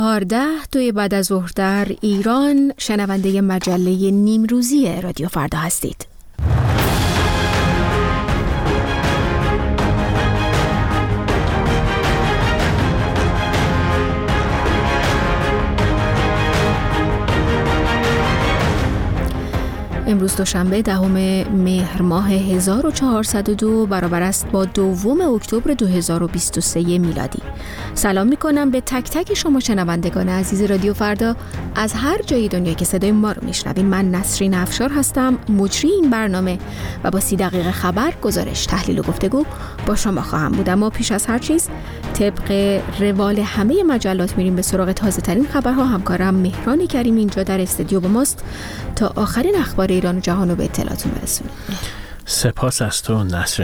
14 بعد از ظهر در ایران شنونده مجله نیمروزی رادیو فردا هستید. امروز دوشنبه 10 مهر ماه 1402 برابر است با 2 اکتبر 2023 میلادی. سلام میکنم به تک تک شما شنوندگان عزیز رادیو فردا از هر جای دنیا که صدای ما رو میشنوین. من نسرین افشار هستم، مجری این برنامه و با 30 دقیقه خبر، گزارش، تحلیل و گفتگو با شما خواهم بود. اما پیش از هر چیز طبق روال همه مجلات میریم به سراغ تازه ترین خبرها. همکارم مهران کریمی اینجا در استودیو با ماست تا آخرین اخبار ایران و جهان رو به اطلاعتون برسونیم. سپاس از تو نسرین.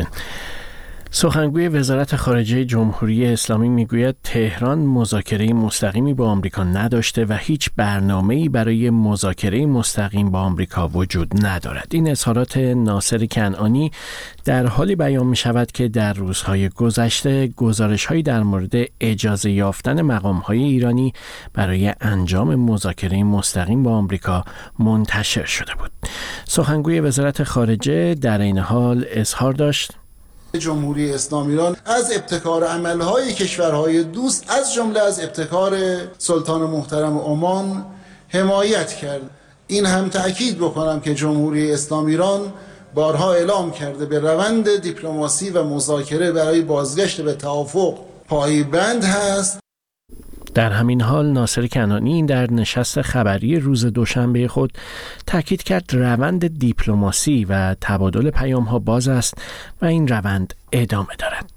سخنگوی وزارت خارجه جمهوری اسلامی میگوید تهران مذاکره مستقیمی با آمریکا نداشته و هیچ برنامه‌ای برای مذاکره مستقیم با آمریکا وجود ندارد. این اظهارات ناصر کنعانی در حالی بیان می شود که در روزهای گذشته گزارش‌هایی در مورد اجازه یافتن مقام‌های ایرانی برای انجام مذاکره مستقیم با آمریکا منتشر شده بود. سخنگوی وزارت خارجه در این حال اظهار داشت جمهوری اسلامی ایران از ابتکار عملهای کشورهای دوست از جمله از ابتکار سلطان محترم عمان حمایت کرد. این هم تأکید بکنم که جمهوری اسلامی ایران بارها اعلام کرده به روند دیپلماسی و مذاکره برای بازگشت به توافق پایبند هست. در همین حال ناصر کنعانی در نشست خبری روز دوشنبه خود تاکید کرد روند دیپلماسی و تبادل پیام‌ها باز است و این روند ادامه دارد.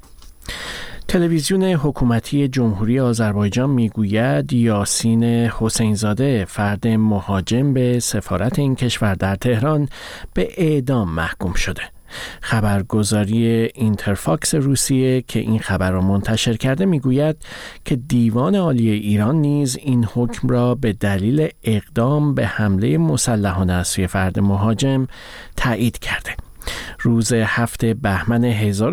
تلویزیون حکومتی جمهوری آذربایجان میگوید یاسین حسینزاده، فرد مهاجم به سفارت این کشور در تهران، به اعدام محکوم شده. خبرگزاری اینترفاکس روسیه که این خبر را منتشر کرده میگوید که دیوان عالی ایران نیز این حکم را به دلیل اقدام به حمله مسلحانه از سوی فرد مهاجم تایید کرده. روز 7 بهمن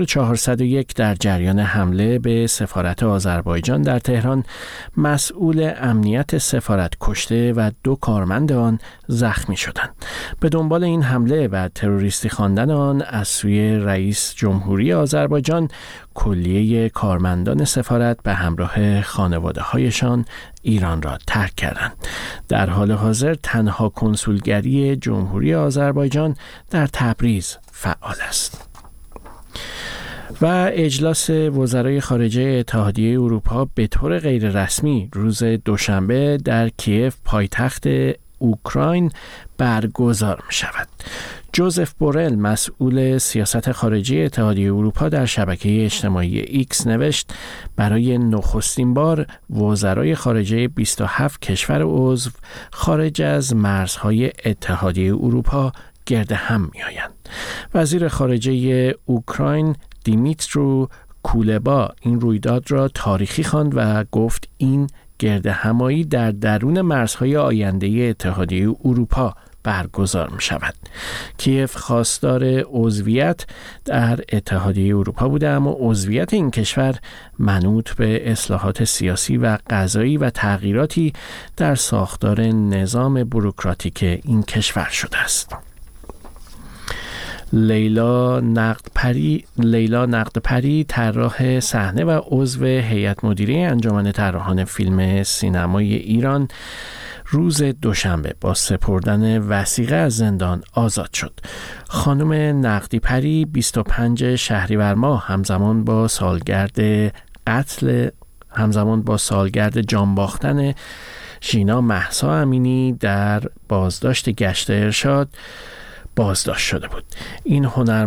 1401 در جریان حمله به سفارت آذربایجان در تهران مسئول امنیت سفارت کشته و 2 کارمند آن زخمی شدند. به دنبال این حمله و تروریستی خواندن آن از سوی رئیس جمهوری آذربایجان کلیه کارمندان سفارت به همراه خانواده‌هایشان ایران را ترک کردند. در حال حاضر تنها کنسولگری جمهوری آذربایجان در تبریز فعال است. و اجلاس وزرای خارجه اتحادیه اروپا به طور غیر رسمی روز دوشنبه در کیف پایتخت اوکراین برگزار می شود. جوزف بورل، مسئول سیاست خارجی اتحادیه اروپا، در شبکه اجتماعی ایکس نوشت برای نخستین بار وزرای خارجه 27 کشور عضو خارج از مرزهای اتحادیه اروپا گرد هم می آیند. وزیر خارجه اوکراین دیمیترو کولبا این رویداد را تاریخی خواند و گفت این گرد همایی در درون مرزهای آینده اتحادیه اروپا برگزار می شود. کیف خواستار عضویت در اتحادیه اروپا بوده، اما عضویت این کشور منوط به اصلاحات سیاسی و قضایی و تغییراتی در ساختار نظام بوروکراتیک این کشور شده است. لیلا نقدپری، طراح صحنه و عضو هیئت مدیره انجمن طراحان فیلم سینمای ایران، روز دوشنبه با سپردن وثیقه از زندان آزاد شد. خانم نقدیپری 25 شهریور ماه همزمان با سالگرد جان باختن ژینا مهسا امینی در بازداشت گشت ارشاد بازداشت شده بود. این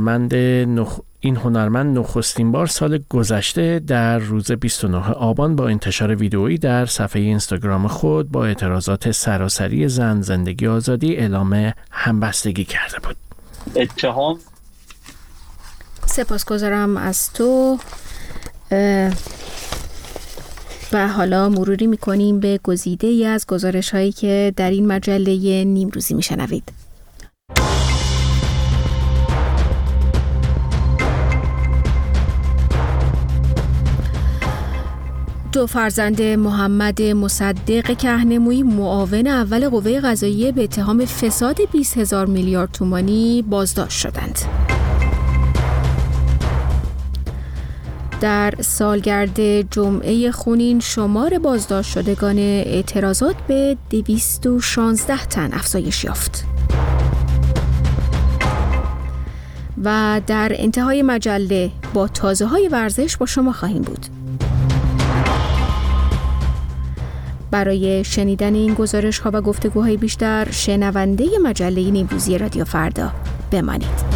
هنرمند نخستین بار سال گذشته در روز 29 آبان با انتشار ویدئویی در صفحه اینستاگرام خود با اعتراضات سراسری زن، زندگی، آزادی اعلام همبستگی کرده بود. اتهام. سپاسگزارم از تو. و حالا مروری می‌کنیم به گزیده‌ای از گزارش‌هایی که در این مجله نیمروزی می‌شنوید. دو فرزند محمد مصدق کهنمویی معاون اول قوه قضاییه به اتهام فساد 20,000 میلیارد تومانی بازداشت شدند. در سالگرد جمعه خونین شمار بازداشت شدگان اعتراضات به 216 تن افزایش یافت. و در انتهای مجله با تازه‌های ورزش با شما خواهیم بود. برای شنیدن این گزارش‌ها و گفتگوهای بیشتر شنونده مجله نیمروزی رادیو فردا بمانید.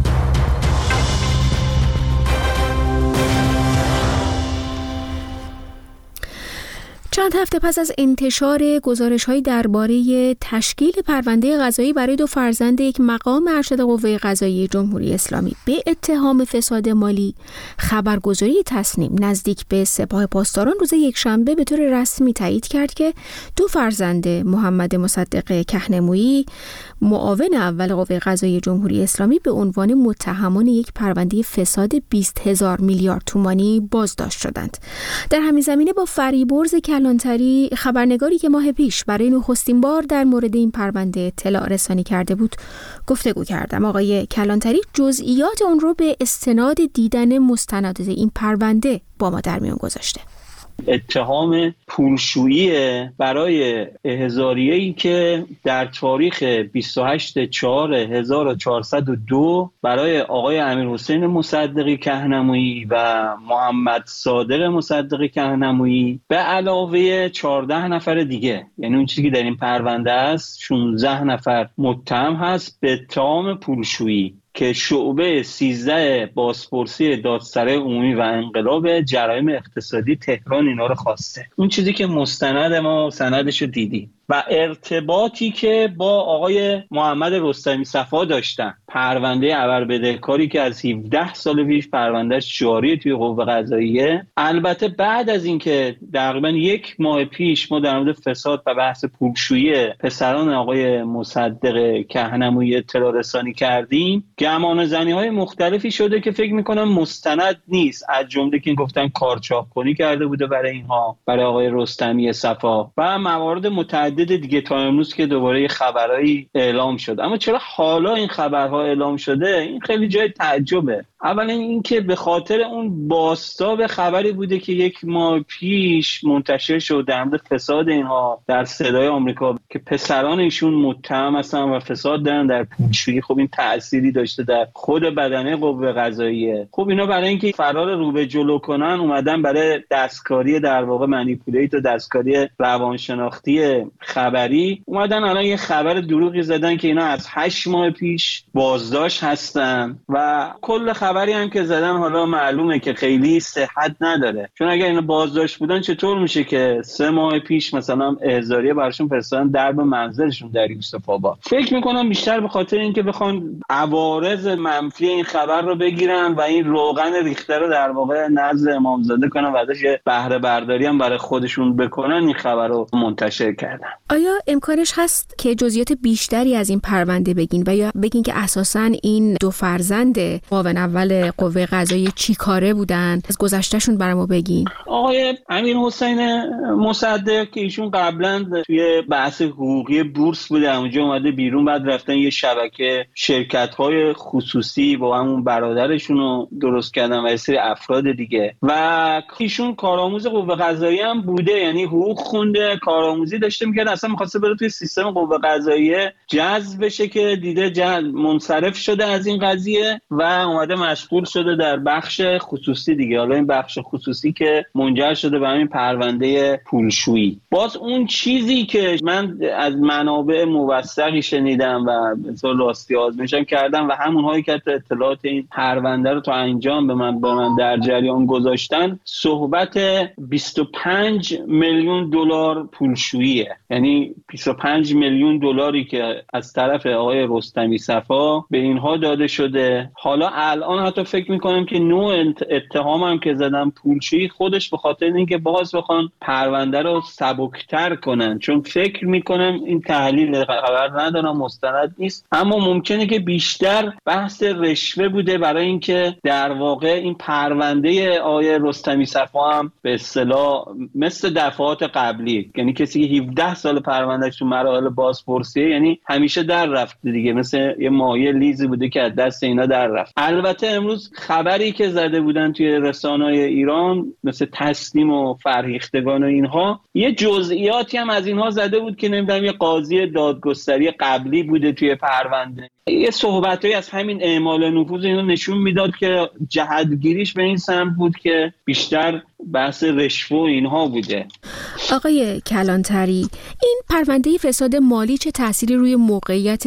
چند هفته پس از انتشار گزارش‌های درباره تشکیل پرونده قضایی برای دو فرزند یک مقام ارشد قوه قضاییه جمهوری اسلامی به اتهام فساد مالی، خبرگزاری تصنیم نزدیک به سپاه پاسداران روز یکشنبه به طور رسمی تایید کرد که دو فرزند محمد مصدق کهنمویی، معاون اول قوه قضاییه جمهوری اسلامی، به عنوان متهمان یک پرونده فساد 20,000 میلیارد تومانی بازداشت شدند. در همین زمینه با فریبرز کلانتری، خبرنگاری که ماه پیش برای نخستین بار در مورد این پرونده اطلاع رسانی کرده بود، گفتگو کردم. آقای کلانتری جزئیات اون رو به استناد دیدن مستندات این پرونده با ما در میون گذاشته. اتهام پولشویی برای احضاریه‌ای که در تاریخ 28/4/1402 برای آقای امیرحسین مصدق کهنمویی و محمد صادق مصدق کهنمویی به علاوه 14 نفر دیگه، یعنی اون چیزی که در این پرونده است 16 نفر متهم هست به اتهام پولشویی که شعبه 13 بازپرسی دادسرای عمومی و انقلاب جرایم اقتصادی تهران اینا رو خواسته. اون چیزی که مستند ما سندش رو دیدی و ارتباطی که با آقای محمد رستمی صفا داشتن، پرونده ابربدهکاری که از 17 سال پیش پروندهش جاری توی قوه قضاییه. البته بعد از اینکه تقریبا یک ماه پیش ما در مورد فساد و بحث پولشویی پسران آقای مصدق کهنمویی اطلاع رسانی کردیم، گمانه‌زنی‌های مختلفی شده که فکر می‌کنم مستند نیست، از جمله که گفتن کارچاپ کنی کرده بوده برای اینها، برای آقای رستمی صفا و موارد متعدد دیگه تا امروز که دوباره یه خبرایی اعلام شد. اما چرا حالا این خبرها اعلام شده؟ این خیلی جای تعجبه. اولا این که به خاطر اون بازتاب خبری بوده که یک ماه پیش منتشر شد در مورد فساد اینها در صدای آمریکا که پسران ایشون متهم هستن و فساد دارن در پولشویی. خب این تأثیری داشته در خود بدنه قوه قضاییه. خب اینا برای اینکه فرار رو به جلو کنن اومدن برای دستکاری در واقع منیپولیت و دستکاری روانشناختی خبری اومدن الان یه خبر دروغی زدن که اینا از 8 ماه پیش بازداشت هستن و کل خبری هم که زدن حالا معلومه که خیلی صحت نداره، چون اگر اینا بازداشت بودن چطور میشه که 3 ماه پیش مثلا احضاریه براشون فرستادن درب منزلشون در یوسف آباد؟ فکر میکنم بیشتر به خاطر اینکه بخوان عوارض منفی این خبر رو بگیرن و این روغن ریخته رو در واقع نزد امامزاده کنن و ازش بهره برداری هم برای خودشون بکنن این خبر رو منتشر کردن. آیا امکانش هست که جزئیات بیشتری از این پرونده بگین و یا بگین که اساساً این دو فرزند معاون اول قوه قضاییه چی کاره بودن؟ از گذشتهشون برام بگین. آقای امیرحسین مصدق که ایشون قبلا توی بحث حقوقی بورس بوده، اونجا اومده بیرون، بعد رفتن یه شبکه شرکت‌های خصوصی با همون برادرشون رو درست کردن و یه سری افراد دیگه و ایشون کارآموز قوه قضاییه هم بوده، یعنی حقوق خونده، کارآموزی داشته می‌کرد، اصلا می‌خواسته بره توی سیستم قوه قضاییه جذب بشه که دیده منصرف شده از این قضیه و اومده مشغول شده در بخش خصوصی دیگه. حالا این بخش خصوصی که منجر شده به همین پرونده پولشویی. باز اون چیزی که من از منابع موثقی شنیدم و مثلا راستی آزمایشم کردم و همونهایی که اطلاعات این پرونده رو تا انجام با من در جریان گذاشتن، صحبت 25 میلیون دلار پولشوییه. یعنی 25 میلیون دلاری که از طرف آقای رستمی صفا به اینها داده شده. حالا الان حتی فکر میکنم که نوع اتهام هم که زدن پولشویی خودش به خاطر اینکه باز بخوان پرونده رو سبکتر کنن، چون فکر میکنم این تحلیل خبر ندارم مستند نیست، اما ممکنه که بیشتر بحث رشوه بوده برای اینکه در واقع این پرونده آقای رستمی صفا هم به اصطلاح مثل دفعات قبلی، یعنی کسی که 17 سال پروندهش تو مراحل بازپرسیه یعنی همیشه در رفت دیگه، مثل یه مایه لیزی بوده که از دست اینا در رفت. البته امروز خبری که زده بودن توی رسانه‌های ایران مثل تسنیم و فرهیختگان و اینها، یه جزئیاتی هم از اینها زده بود که نمیدونم یه قاضی دادگستری قبلی بوده توی پرونده. یه صحبتایی از همین اعمال نفوذ اینو نشون میداد که جهتگیریش به این سمت بود که بیشتر بحث رشوه و اینها بوده. آقای کلانتری، این پرونده فساد مالی چه تأثیری روی موقعیت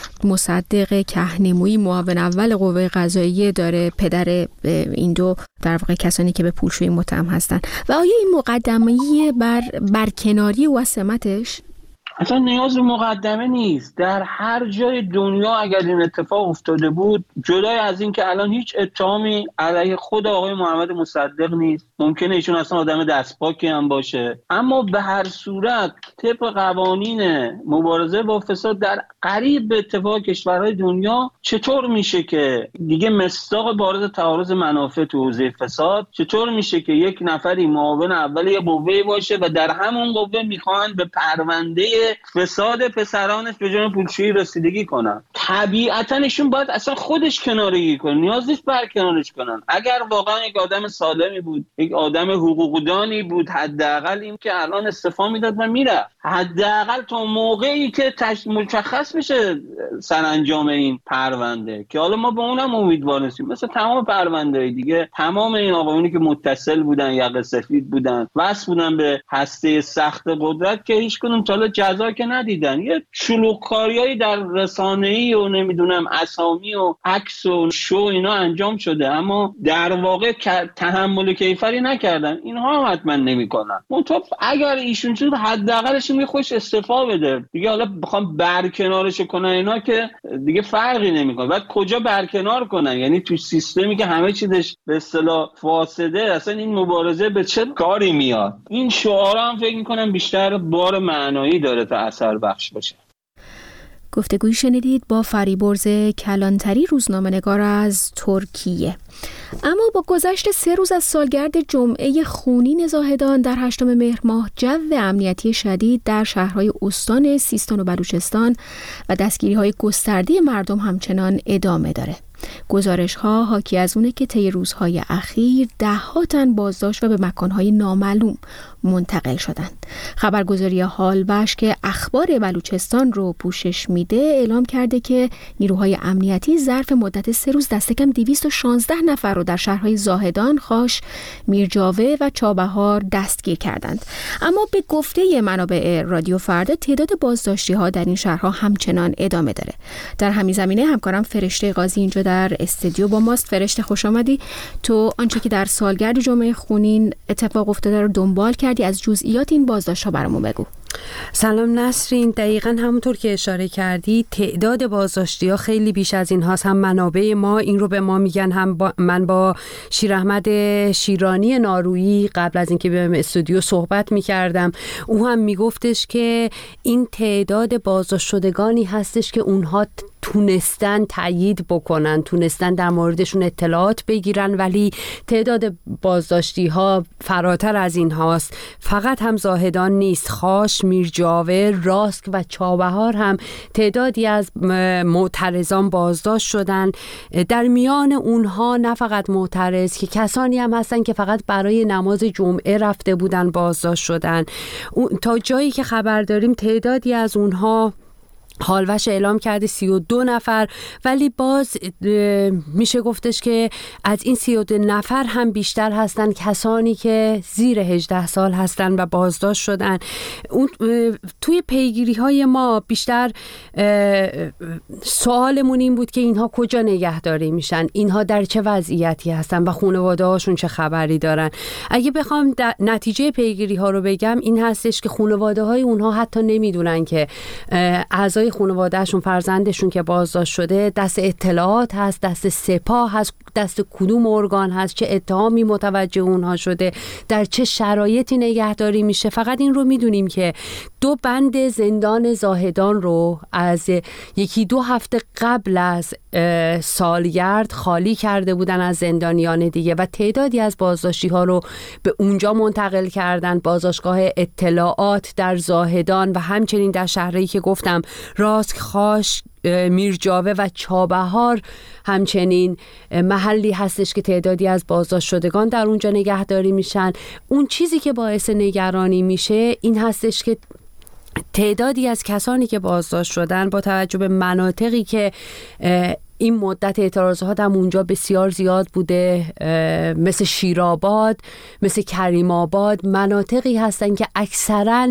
مصدق کهنمویی معاون اول قوه قضاییه داره، پدر این دو در واقع کسانی که به پولشویی متهم هستند، و آیا این مقدمه‌ای برکناری و سمتش؟ اصلا نیاز به مقدمه نیست. در هر جای دنیا اگر این اتفاق افتاده بود، جدای از این که الان هیچ اتهامی علیه خود آقای محمد مصدق نیست، ممکنه ایشون اصلا آدم دستپاکی هم باشه، اما به هر صورت طبق قوانین مبارزه با فساد در قریب به اتفاق کشورهای دنیا چطور میشه که دیگه مصداق بارز تعارض منافع تو حوزه فساد، چطور میشه که یک نفری معاون اول یه قوه باشه و در همون قوه میخوان به پرونده فساد پسرانش به جرم پولشویی رسیدگی کنن؟ طبیعتاً ایشون باید اصلا خودش کنارگیری کنه، نیاز نیست برکنارش کنن. اگر واقعا یک آدم سالمی بود، یک آدم حقوقدانی بود، حداقل این که الان استعفا میداد و میره، حداقل تا موقعی که مشخص میشه سرانجام این پرونده، که حالا ما به اونم امیدوار نیستیم. مثل تمام پرونده‌های دیگه، تمام این آقایونی که متصل بودن، یقه سفید بودن، وصل بودن به هسته سخت قدرت، که هیچ کدوم تا حالا جزا که ندیدن. یه شلوغکاریایی در رسانه‌ای و نمیدونم اسامی و عکس و شو اینا انجام شده، اما در واقع تحمل کیفری نکردن. اینها هم حتما نمیکنن. منتها اگر ایشون چون حداقلش می خوش استعفا بده دیگه، حالا بخوام برکنارش کنن اینا که دیگه فرقی نمیکنه. بعد کجا برکنار کنن؟ یعنی تو سیستمی که همه چیزش به اصطلاح فاسده، اصلا این مبارزه به چه کاری میاد؟ این شعارا هم فکر میکنم بیشتر بار معنایی داره تا اثر بخش باشه. گفتگویی شنیدید با فریبرز کلانتری، روزنامه‌نگار از ترکیه. اما با گذشت 3 روز از سالگرد جمعه خونین زاهدان در 8 مهر ماه، جو امنیتی شدید در شهرهای استان سیستان و بلوچستان و دستگیری‌های گسترده مردم همچنان ادامه داره. گزارش‌ها حاکی از اونه که طی روزهای اخیر 10 تن بازداشت و به مکان‌های نامعلوم منتقل شدند. خبرگزاری حالوش که اخبار بلوچستان رو پوشش میده اعلام کرده که نیروهای امنیتی ظرف مدت 3 روز دست کم 216 نفر رو در شهرهای زاهدان، خاش، میرجاوه و چابهار دستگیر کردند. اما به گفته منابع رادیو فردا، تعداد بازداشتی‌ها در این شهرها همچنان ادامه داره. در همین زمینه همکارم فرشته قاضی اینجا در استودیو با ماست. فرشته، خوش آمدی. تو آنچه که در سالگرد جمعه خونین اتفاق افتاده رو دنبال کردی، از جزئیات این بازداشت‌ها برامون بگو. سلام نسرین، دقیقاً همونطور که اشاره کردی تعداد بازداشتی‌ها خیلی بیش از این هاست. هم منابع ما این رو به ما میگن، هم من با شیراحمد شیرانی نارویی قبل از اینکه بیام استودیو صحبت میکردم، او هم میگفتش که این تعداد بازداشت شدگانی هستش که اونها تونستن تایید بکنن، تونستن در موردشون اطلاعات بگیرن، ولی تعداد بازداشتی ها فراتر از این هاست. فقط هم زاهدان نیست، خاش، میرجاوه، راسک و چابهار هم تعدادی از معترضان بازداشت شدن. در میان اونها نه فقط معترض، که کسانی هم هستن که فقط برای نماز جمعه رفته بودن بازداشت شدن. تا جایی که خبر داریم تعدادی از اونها هالوش اعلام کرده 32 نفر، ولی باز میشه گفتش که از این 32 نفر هم بیشتر هستن کسانی که زیر 18 سال هستن و بازداشت شدن. توی پیگیری های ما بیشتر سوالمون این بود که اینها کجا نگهداری میشن، اینها در چه وضعیتی هستن و خانواده هاشون چه خبری دارن. اگه بخوام نتیجه پیگیری ها رو بگم این هستش که خانواده های اونها حتی نمیدونن که اعضای خانوادهشون، فرزندشون که بازداشت شده دست اطلاعات هست، دست سپاه هست، دست کدوم ارگان هست، چه اتهامی متوجه اونها شده، در چه شرایطی نگهداری میشه. فقط این رو میدونیم که 2 بند زندان زاهدان رو از 1-2 هفته قبل از سالگرد خالی کرده بودن از زندانیان دیگه و تعدادی از بازداشتی ها رو به اونجا منتقل کردن. بازداشتگاه اطلاعات در زاهدان و همچنین در شهرهایی که گفتم راسک، خاش، میرجاوه و چابهار همچنین محلی هستش که تعدادی از بازداشت شدگان در اونجا نگهداری میشن. اون چیزی که باعث نگرانی میشه این هستش که تعدادی از کسانی که بازداشت شدن با توجه به مناطقی که این مدت اعتراضات هم اونجا بسیار زیاد بوده، مثل شیرآباد، مثل کریم آباد، مناطقی هستن که اکثرا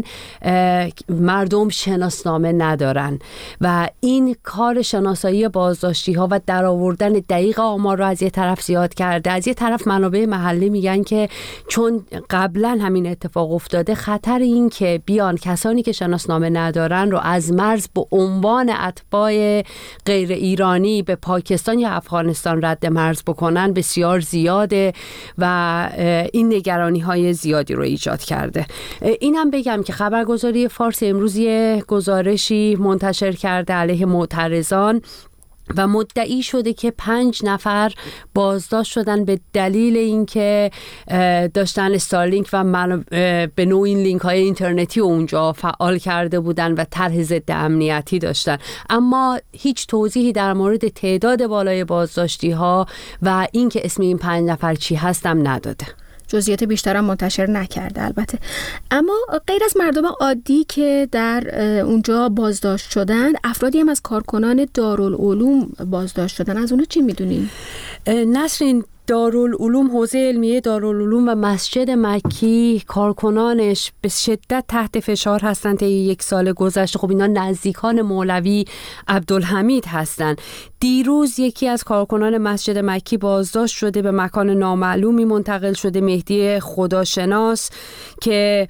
مردم شناسنامه ندارن و این کار شناسایی بازداشتی ها و درآوردن دقیق آمار رو از یه طرف زیاد کرده. از یه طرف منابع محلی میگن که چون قبلا همین اتفاق افتاده، خطر این که بیان کسانی که شناسنامه ندارن رو از مرز به عنوان اتباع غیر ایرانی به پاکستان یا افغانستان رد مرز بکنن بسیار زیاده و این نگرانی های زیادی رو ایجاد کرده. این هم بگم که خبرگزاری فارس امروز یه گزارشی منتشر کرده علیه معترضان و مدعی شده که 5 نفر بازداشت شدن به دلیل اینکه داشتن استارلینک و به نوع این لینک های اینترنتی اونجا فعال کرده بودن و طرح ضد امنیتی داشتن، اما هیچ توضیحی در مورد تعداد بالای بازداشتی ها و اینکه اسم این 5 نفر چی هستم نداده. جزئیات بیشتر هم منتشر نکرده البته. اما غیر از مردم عادی که در اونجا بازداشت شدن، افرادی هم از کارکنان دارالعلوم بازداشت شدن. از اونها چی میدونین؟ نسرین، دارالعلوم، حوزه علمیه دارالعلوم و مسجد مکی کارکنانش به شدت تحت فشار هستند. طی 1 سال گذشته خب اینا نزدیکان مولوی عبدالحمید هستند. دیروز یکی از کارکنان مسجد مکی بازداشت شده، به مکان نامعلومی منتقل شده، مهدی خداشناس، که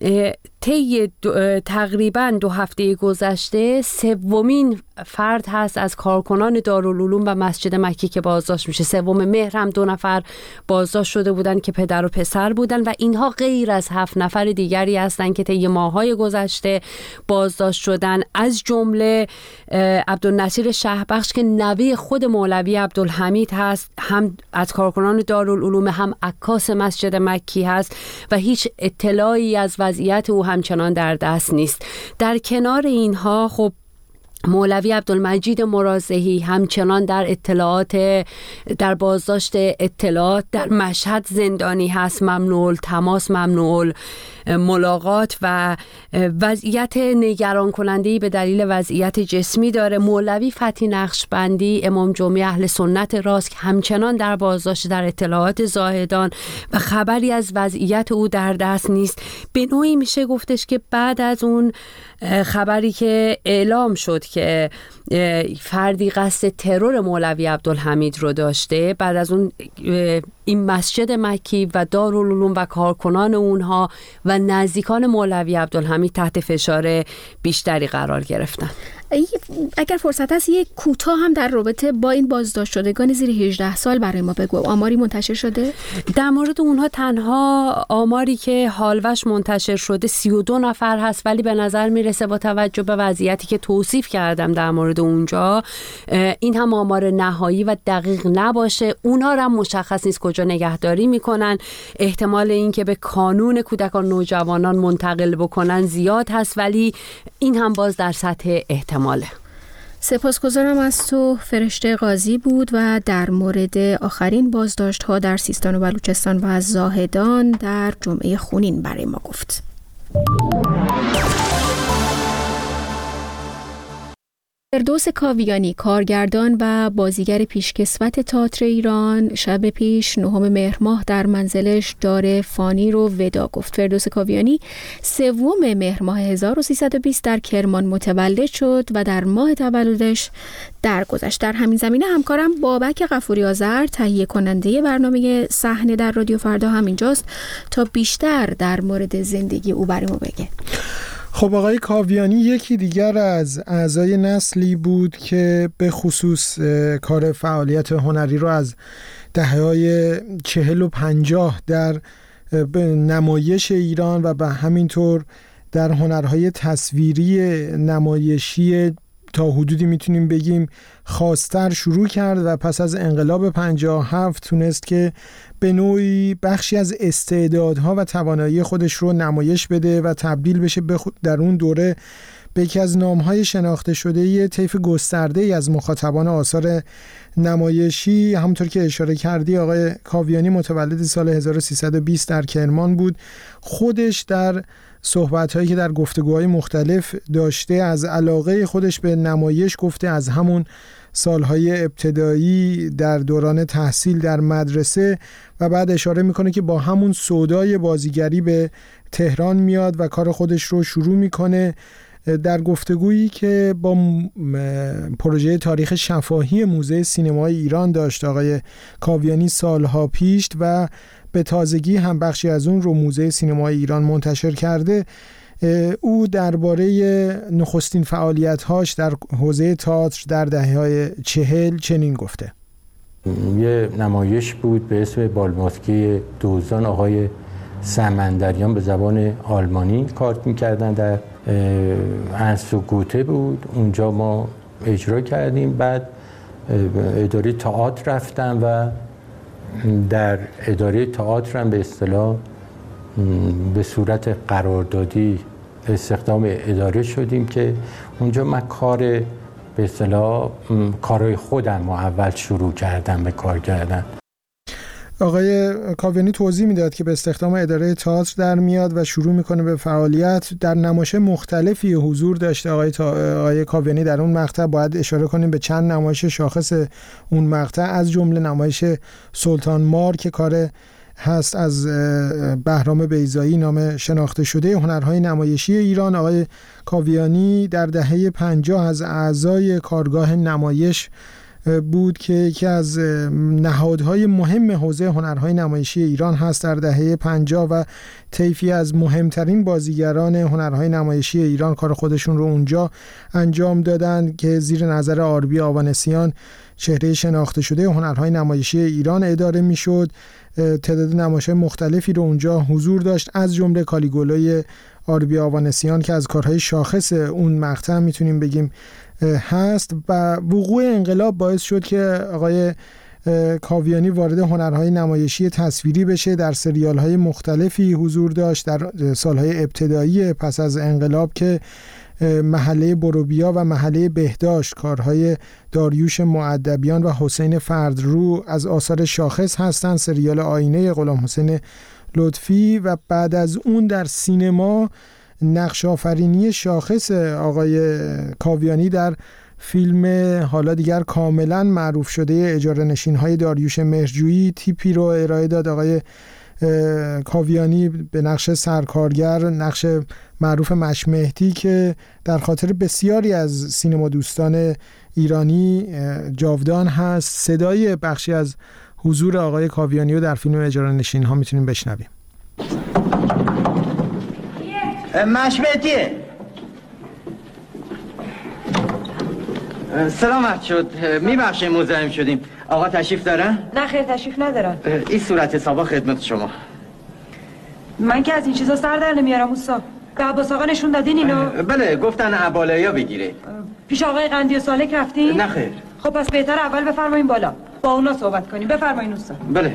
طی تقریباً 2 هفته گذشته 3مین فرد هست از کارکنان دارالعلوم و مسجد مکی که بازداشت میشه. 3 مهر هم 2 نفر بازداشت شده بودن که پدر و پسر بودن و اینها غیر از 7 نفر دیگری هستن که طی ماه‌های گذشته بازداشت شدن، از جمله عبدالنصیر شهبخش که نوه خود مولوی عبدالحمید هست، هم از کارکنان دارالعلوم هم عکاس مسجد مکی هست و هیچ اطلاعی از وضعیت او همچنان در دست نیست. در کنار اینها خب مولوی عبدالمجید مرازحی همچنان در بازداشت اطلاعات در مشهد زندانی هست، ممنوع تماس، ممنوع ملاقات و وضعیت نگران کننده‌ای به دلیل وضعیت جسمی داره. مولوی فتحی نقشبندی امام جمعه اهل سنت راسک همچنان در بازداشت در اطلاعات زاهدان و خبری از وضعیت او در دست نیست. به نوعی میشه گفتش که بعد از اون خبری که اعلام شد که فردی قصد ترور مولوی عبدالحمید رو داشته، بعد از اون این مسجد مکی و دارالعلوم و کارکنان اونها و نزدیکان مولوی عبدالحمید تحت فشار بیشتری قرار گرفتن. اگر فرصت هست یک کوتاه هم در رابطه با این بازداشت شدگان زیر 18 سال برای ما بگو. آماری منتشر شده؟ در مورد اونها تنها آماری که هالوش منتشر شده 32 نفر هست، ولی به نظر میرسه با توجه به وضعیتی که توصیف کردم در مورد اونجا این هم آمار نهایی و دقیق نباشه. اونها هم مشخص نیست کجا نگهداری میکنن. احتمال این که به کانون کودکان نوجوانان منتقل بکنن زیاد هست، ولی این هم باز در سطح احتماله. سپاسگزارم از تو. فرشته قاضی بود و در مورد آخرین بازداشت ها در سیستان و بلوچستان و زاهدان در جمعه خونین برای ما گفت. فردوس کاویانی، کارگردان و بازیگر پیشکسوت تئاتر ایران، شب پیش 9 مهر ماه در منزلش دار فانی رو ودا گفت. فردوس کاویانی 3 مهر ماه 1320 در کرمان متولد شد و در ماه تولدش درگذشت. در همین زمینه همکارم بابک غفوری آذر، تهیه کننده برنامه صحنه در رادیو فردا، همینجاست تا بیشتر در مورد زندگی او برامون بگه. خب آقای کاویانی یکی دیگر از اعضای نسلی بود که به خصوص کار فعالیت هنری رو از دهه‌های 40 و 50 در نمایش ایران و به همینطور در هنرهای تصویری نمایشی تا حدودی میتونیم بگیم خاص‌تر شروع کرد و پس از انقلاب 57 تونست که به نوعی بخشی از استعدادها و توانایی خودش رو نمایش بده و تبدیل بشه در اون دوره به یکی از نام‌های شناخته شده یه طیف گسترده‌ای از مخاطبان آثار نمایشی. همونطور که اشاره کردی آقای کاویانی متولد سال 1320 در کرمان بود. خودش در صحبت‌هایی که در گفتگوهای مختلف داشته از علاقه خودش به نمایش گفته، از همون سالهای ابتدایی در دوران تحصیل در مدرسه، و بعد اشاره میکنه که با همون سودای بازیگری به تهران میاد و کار خودش رو شروع میکنه. در گفتگویی که با پروژه تاریخ شفاهی موزه سینمای ایران داشت آقای کاویانی سالها پیش و به تازگی هم بخشی از اون رو موزه سینمای ایران منتشر کرده، او درباره نخستین فعالیت‌هاش در حوزه تئاتر در دهه‌های 40 چنین گفته: یه نمایش بود به اسم بالماسکه دوزان، آقای سمندریان به زبان آلمانی کار می‌کردن، در انسو گوته بود. اونجا ما اجرا کردیم. بعد اداره تئاتر رفتم و در اداره تئاتر هم به اصطلاح به صورت قراردادی استخدام اداره شدیم که اونجا من کار به اصطلاح کارهای خودم رو اول شروع کردم به کار کردن. آقای کاویانی توضیح میداد که به استخدام اداره تئاتر در میاد و شروع میکنه به فعالیت. در نمایش مختلفی حضور داشته آقای کاویانی. در اون مقطع باید اشاره کنیم به چند نمایش شاخص اون مقطع، از جمله نمایش سلطان مار که کار هست از بهرام بیضایی، نام شناخته شده هنرهای نمایشی ایران. آقای کاویانی در دهه 50 از اعضای کارگاه نمایش بود که یکی از نهادهای مهم حوزه هنرهای نمایشی ایران هست در دهه 50 و طیفی از مهمترین بازیگران هنرهای نمایشی ایران کار خودشون رو اونجا انجام دادن که زیر نظر آربی آوانسیان چهره شناخته شده هنرهای نمایشی ایران اداره میشد. تعداد نمایش‌های مختلفی رو اونجا حضور داشت، از جمله کالیگولای آربی آوانسیان که از کارهای شاخص اون مقطع میتونیم بگیم هست. و وقوع انقلاب باعث شد که آقای کاویانی وارد هنرهای نمایشی تصویری بشه. در سریال‌های مختلفی حضور داشت در سالهای ابتدایی پس از انقلاب که محله بروبیا و محله بهداشت، کارهای داریوش مؤدبیان و حسین فردرو از آثار شاخص هستند. سریال آینه غلام حسین لطفی و بعد از اون در سینما نقش آفرینی شاخص آقای کاویانی در فیلم حالا دیگر کاملا معروف شده اجاره نشین های داریوش مهرجویی تیپی رو ارائه داد آقای کاویانی به نقش سرکارگر، نقش معروف مشمهدی که در خاطر بسیاری از سینما دوستان ایرانی جاودان هست. صدای بخشی از حضور آقای کاویانی رو در فیلم اجاره نشین ها میتونیم بشنویم. مشمهدیه. سلامت شد. میبخشیم مزاحم شدیم. آقا تشریف دارن؟ نه خیر تشریف ندارن. این صورت حسابا خدمت شما. من که از این چیزا سر در نمیارم اوستا. به عباس آقا نشون دادین اینو؟ بله گفتن عبالیا بگیره. پیش آقای قندی و سالک رفتین؟ نه خیر. خب پس بهتر اول بفرمایین بالا با اونا صحبت کنیم. بفرمایین اوستا. بله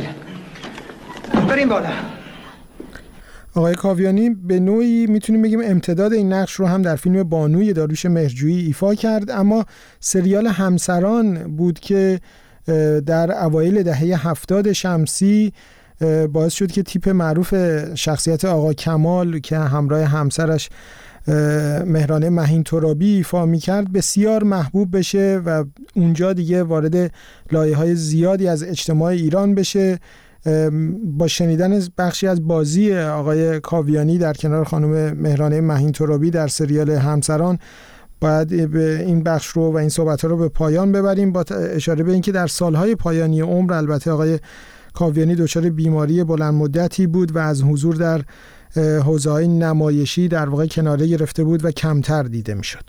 بریم بالا. آقای کاویانی به نوعی میتونیم بگیم امتداد این نقش رو هم در فیلم بانوی داریوش مهرجویی ایفا کرد، اما سریال همسران بود که در اوایل دهه 70 شمسی باعث شد که تیپ معروف شخصیت آقا کمال که همراه همسرش مهرانه مهین ترابی ایفا می‌کرد بسیار محبوب بشه و اونجا دیگه وارد لایه‌های زیادی از اجتماع ایران بشه. با شنیدن بخشی از بازی آقای کاویانی در کنار خانم مهرانه مهین ترابی در سریال همسران باید به این بخش رو و این صحبت‌ها رو به پایان ببریم، با اشاره به اینکه در سالهای پایانی عمر البته آقای کاویانی دچار بیماری بلند مدتی بود و از حضور در حوزه‌های نمایشی در واقع کناره گرفته بود و کمتر دیده می‌شد.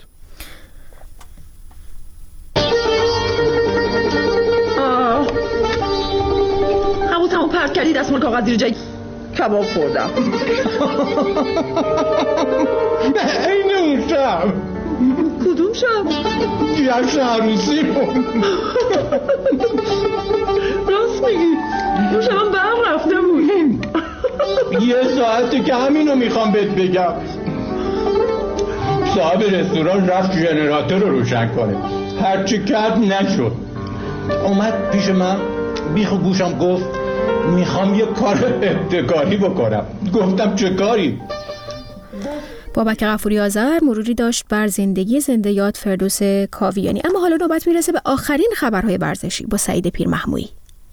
همون پرت کردی دستمال کاغذ زیر جای کباب خوردم. این اون شب. کدوم شب؟ جشن عروسی راست میگی، اون شب برق رفته بود. یه ساعته که همینو میخوام بهت بگم. صاحب رستوران رفت ژنراتور رو روشن کنه، هرچی کرد نشد. اومد پیش من بیخ و گوشم گفت میخوام یه کار ابتکاری بکنم. گفتم چه کاری؟ بابک غفوری آذر مروری داشت بر زندگی زنده یاد فردوس کاویانی. اما حالا نوبت میرسه به آخرین خبرهای ورزشی با سعید پیرمحمویی.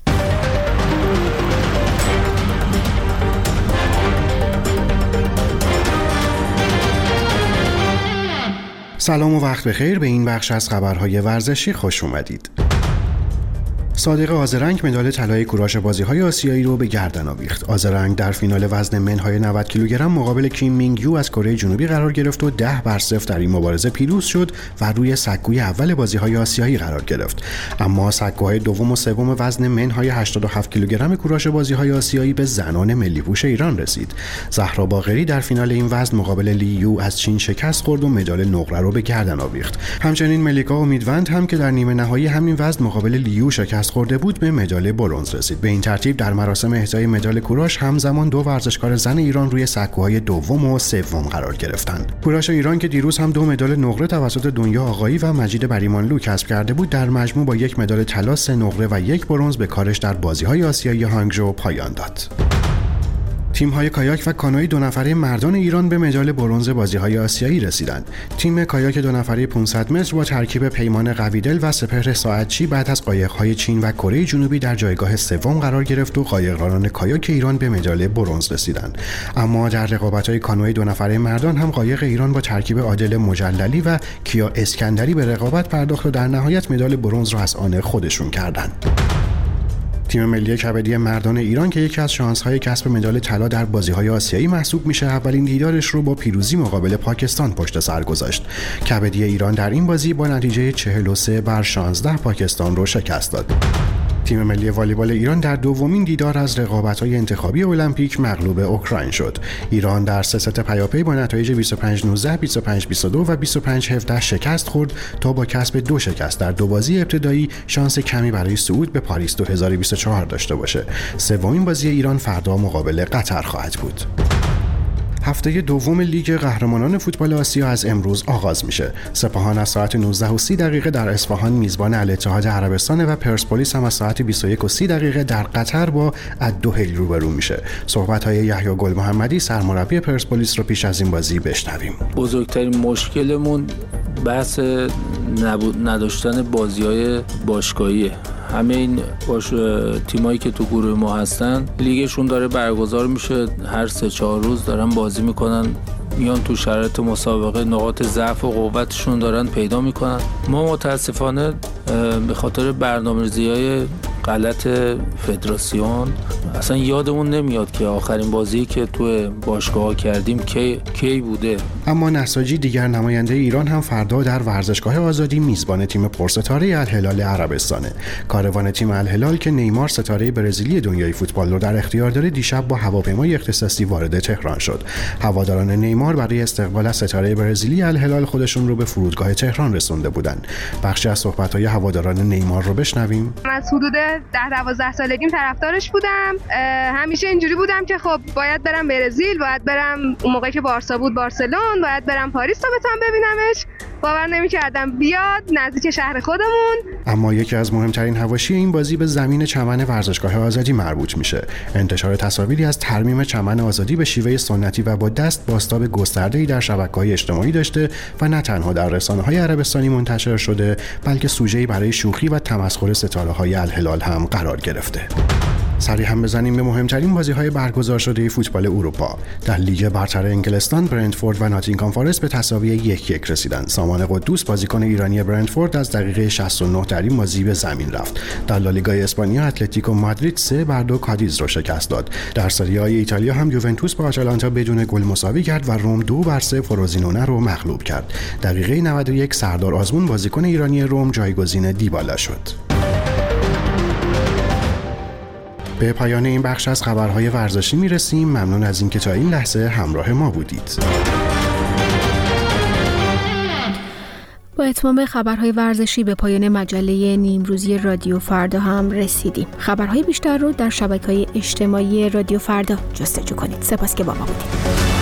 سلام و وقت بخیر، به این بخش از خبرهای ورزشی خوش اومدید. صادق آذرنگ مدال طلای کوراژ بازی‌های آسیایی رو به گردن آویخت. آذرنگ در فینال وزن منهای 90 کیلوگرم مقابل کیم مینگ یو از کره جنوبی قرار گرفت و 10-0 در این مبارزه پیروز شد و روی سکوی اول بازی‌های آسیایی قرار گرفت. اما سکوهای دوم و سوم وزن منهای 87 کیلوگرم کوراژ بازی‌های آسیایی به زنان ملی‌پوش ایران رسید. زهرا باقری در فینال این وزن مقابل لی یو از چین شکست خورد و مدال نقره رو به گردن آویخت. همچنین ملیکا امیدوند هم که در نیمه نهایی همین وزن مقابل لی یو شکست خورده بود به مدال برنز رسید. به این ترتیب در مراسم اهدای مدال کوروش همزمان دو ورزشکار زن ایران روی سکوهای دوم و سوم قرار گرفتند. کوروش ایران که دیروز هم 2 مدال نقره توسط دنیا آقایی و مجید بریمانلو کسب کرده بود، در مجموع با 1 مدال طلا، 3 نقره و 1 برنز به کارش در بازی‌های آسیایی هانگژو پایان داد. تیم‌های کایاک و کانوی 2 نفره مردان ایران به مدال برنز بازی‌های آسیایی رسیدند. تیم کایاک 2 نفره 500 متر با ترکیب پیمان قویدل و سپهر ساعدچی بعد از قایق‌های چین و کره جنوبی در جایگاه سوم قرار گرفت و قایقرانان کایاک ایران به مدال برنز رسیدند. اما در رقابت‌های کانوی 2 نفره مردان هم قایق ایران با ترکیب عادل مجللی و کیا اسکندری به رقابت پرداخت و در نهایت مدال برنز را از آن خودشون کردند. تیم ملی کبدی مردان ایران که یکی از شانس‌های کسب مدال طلا در بازی‌های آسیایی محسوب میشه، اولین دیدارش رو با پیروزی مقابل پاکستان پشت سر گذاشت. کبدی ایران در این بازی با نتیجه 43-16 پاکستان رو شکست داد. تیم ملی والیبال ایران در دومین دیدار از رقابت‌های انتخابی المپیک مغلوب اوکراین شد. ایران در 3 ست پیاپی با نتایج 25-19, 25-22 و 25-17 شکست خورد تا با کسب 2 شکست در 2 بازی ابتدایی شانس کمی برای صعود به پاریس 2024 داشته باشه. سومین بازی ایران فردا مقابل قطر خواهد بود. هفته دوم لیگ قهرمانان فوتبال آسیا از امروز آغاز میشه. سپاهان از ساعت 19:30 در اصفهان میزبان الاتحاد عربستان و پرسپولیس هم از ساعت 21:30 در قطر با الدحیل روبرو میشه. صحبت‌های یحیی گل محمدی سرمربی پرسپولیس رو پیش از این بازی بشنویم. بزرگترین مشکلمون بحث نداشتن بازی‌های باشگاهیه. همه این تیمایی که تو گروه ما هستن لیگشون داره برگزار میشه، هر 3-4 روز دارن بازی میکنن، میان تو شرایط مسابقه نقاط ضعف و قوتشون دارن پیدا میکنن. ما متاسفانه به خاطر برنامه‌ریزی‌های غلط فدراسیون اصلا یادمون نمیاد که آخرین بازی که تو باشگاه‌ها کردیم کی بوده. اما نساجی دیگر نماینده ایران هم فردا در ورزشگاه آزادی میزبان تیم پرستاره الهلال عربستانه. کاروان تیم الهلال که نیمار ستاره برزیلی دنیای فوتبال رو در اختیار داره، دیشب با هواپیمای اختصاصی وارد تهران شد. هواداران نیمار برای استقبال از ستاره برزیلی الهلال خودشون رو به فرودگاه تهران رسونده بودن. بخشی از صحبت‌های هواداران نیمار رو بشنویم. از حدود 10-12 سالگیم طرفدارش بودم. همیشه اینجوری بودم که خب باید برم برزیل، باید برم اون موقعی که بارسا بود بارسلون، باید برم پاریس تا بتونم ببینمش. باور نمی‌کردم بیاد نزدیک شهر خودمون. اما یکی از مهمترین حواشی این بازی به زمین چمن ورزشگاه آزادی مربوط میشه. انتشار تصاویری از ترمیم چمن آزادی به شیوه سنتی و با دست بازتاب گسترده‌ای در شبکه‌های اجتماعی داشته و نه تنها در رسانه‌های عربستانی منتشر شده، بلکه سوژه‌ای برای شوخی و تمسخر ستاره‌های الهلال هم قرار گرفته. سری هم بزنیم به مهمترین بازی‌های برگزار شده فوتبال اروپا. در لیگ برتر انگلستان برنتفورد و ناتینگهام فارست به تساوی 1-1 رسیدند. سامان قدوس بازیکن ایرانی برنتفورد از دقیقه 69 در این بازی به زمین رفت. در لالیگای اسپانیا اتلتیکو مادرید 3-2 کادیز را شکست داد. در سری آ ایتالیا هم یوونتوس با آتالانتا بدون گل مساوی کرد و روم 2-3 فروزینونه را مغلوب کرد. دقیقه 91 سردار آزمون بازیکن ایرانی روم جایگزین دیبالا شد. به پایان این بخش از خبرهای ورزشی میرسیم. ممنون از اینکه تا این لحظه همراه ما بودید. با اتمام خبرهای ورزشی به پایان مجله نیمروزی رادیو فردا هم رسیدیم. خبرهای بیشتر رو در شبکه‌های اجتماعی رادیو فردا جستجو کنید. سپاس که با ما بودید.